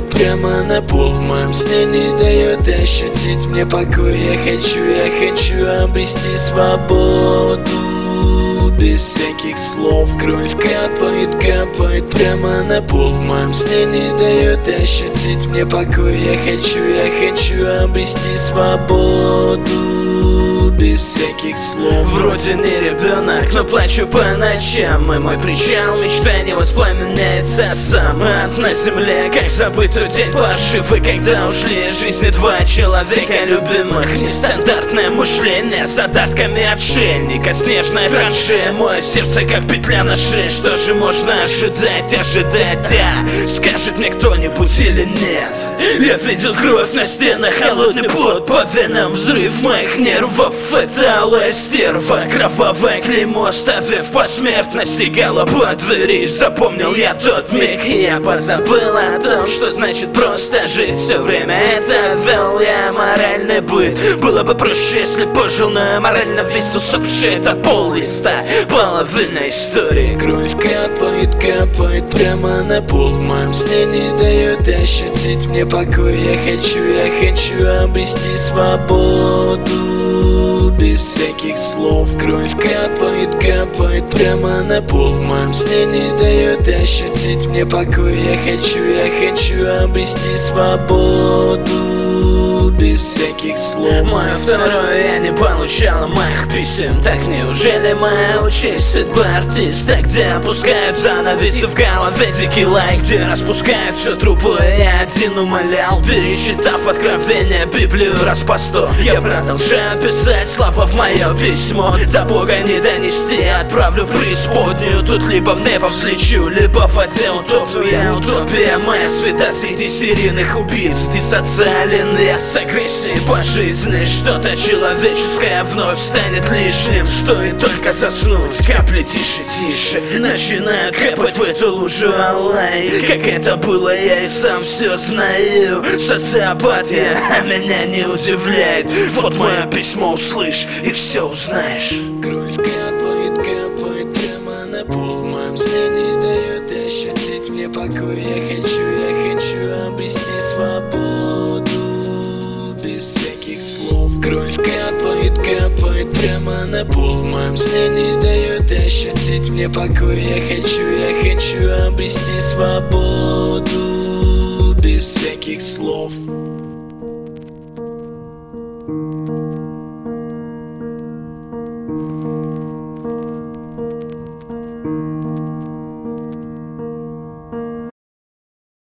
капает прямо на пол. В моем сне не дает ощутить мне покой. Я хочу обрести свободу без всяких слов. Кровь капает прямо на пол. В моем сне не дает ощутить мне покой. Я хочу обрести свободу без всяких слов. Вроде не ребенок, но плачу по ночам. И мой причал мечта не воспламеняется сам. На земле, как забытый день поживы, когда ушли из жизни два человека любимых. Нестандартное мышление с задатками отшельника. Снежная траншея, мое сердце как петля на шее. Что же можно ожидать, скажет мне кто-нибудь или нет? Я видел кровь на стенах, холодный пот по венам, взрыв моих нервов. Это алая стерва, кровавое клеймо оставив посмертно стекала по двери. Запомнил я тот миг, и я позабыл о том, что значит просто жить. Все время это вел я моральный быт. Было бы проще, если пожил, но я морально весь усопший. Это пол-листа, половина истории. Кровь капает прямо на пол. В моем сне не дает ощутить мне покой. Я хочу обрести свободу без всяких слов. Кровь капает прямо на пол. В моем сне не дает ощутить мне покой. Я хочу обрести свободу без всяких слов. Мое второе, я не получала моих писем. Так неужели моя участь судьба артиста, где опускают занавесы в голове дикий лайк, где распускают все трупы? Я один умолял, перечитав откровение Библию раз по 100. Я продолжаю писать слова в мое письмо. До Бога не донести, отправлю в преисподнюю. Тут либо в небо взлечу, либо в воде утоплю. Я утопия, моя света среди серийных убийц. Диссоциален я с агрессией по жизни. Что-то человеческое вновь станет лишним. Стоит только заснуть, капли тише. Начинаю капать в эту лужу алай. Как это было, я и сам все знаю. Социопатия, а меня не удивляет. Вот мое письмо, услышь и все узнаешь. Кровь капает прямо на пол. В моем сне не дает ощутить мне покой. Я хочу обрести свободу без всяких слов. Кровь капает прямо на пол. В моем сне не дает ощутить мне покой. Я хочу обрести свободу без всяких слов.